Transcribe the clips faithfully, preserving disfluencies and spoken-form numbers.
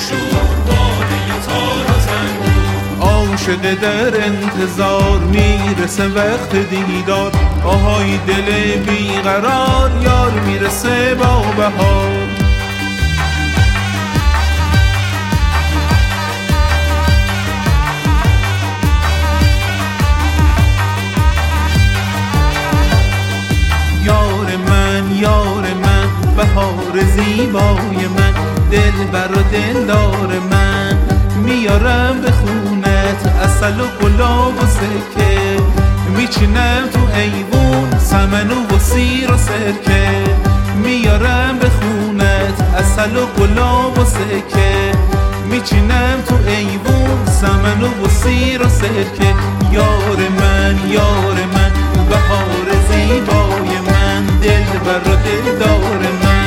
عاشق در انتظار میرسه وقت دیدار، آهای دل بیقرار یار میرسه با بهار. یار من یار من بهار زیبای من، دلبر و دلدار من، میارم به خونت عسل و گلاب و سرکه، میچینم تو ایوون سمن و سیر و سرکه، میارم به خونت عسل و گلاب و سرکه، میچینم تو ایوون سمن و سیر و سرکه. یار من یار من بهار زیبای من، دلبر و دلدار من.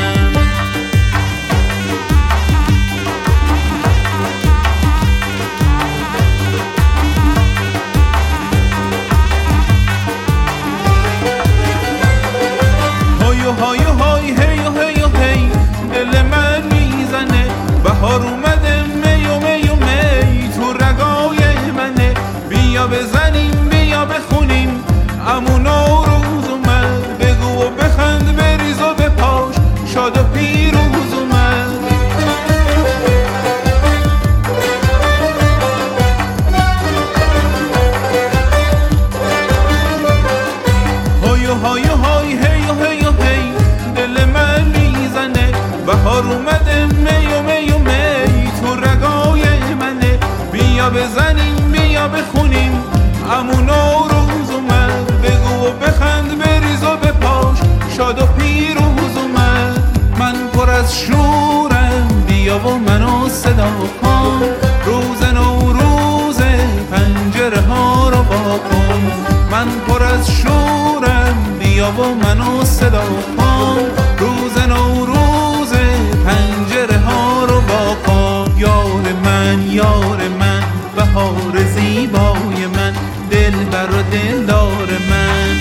های های هی و هی و هی دل من میزنه، بهار اومده می و می و می تو رگای منه، بیا بزنیم بیا بخونیم عمو نوروز اومد، بگو و بخند بریز و بپاش شاد و پیروز اومد. های های های هی و هی و هی دل من میزنه، بهار اومده می و می و می تو رگای منه، بیا بزنیم بیا بخونیم عمو نوروز اومد، بگو و بخند بریز و بپاش شاد و پیروز اومد. من پر از شورم بیا و منو صدا کن، روز نوروز پنجره ها رو با کن. من پر از شورم بیا و منو صدا کن، روز نوروز پنجره ها رو با کن. یار من یار من بهار زیبای من، دلبر و دلدار من.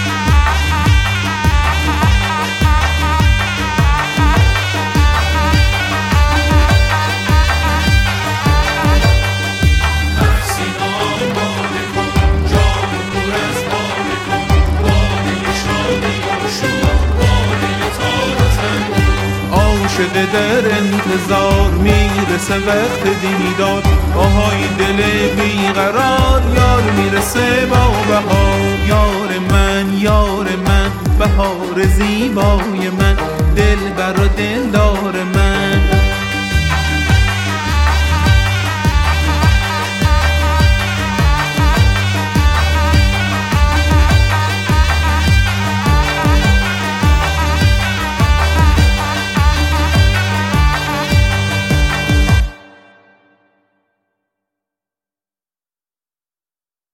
عاشق در انتظار میرسه وقت دیدار، آهای دل بیقرار یار میرسه با بهار. یار من یار من بهار زیبای من، دلبر و دلدار من.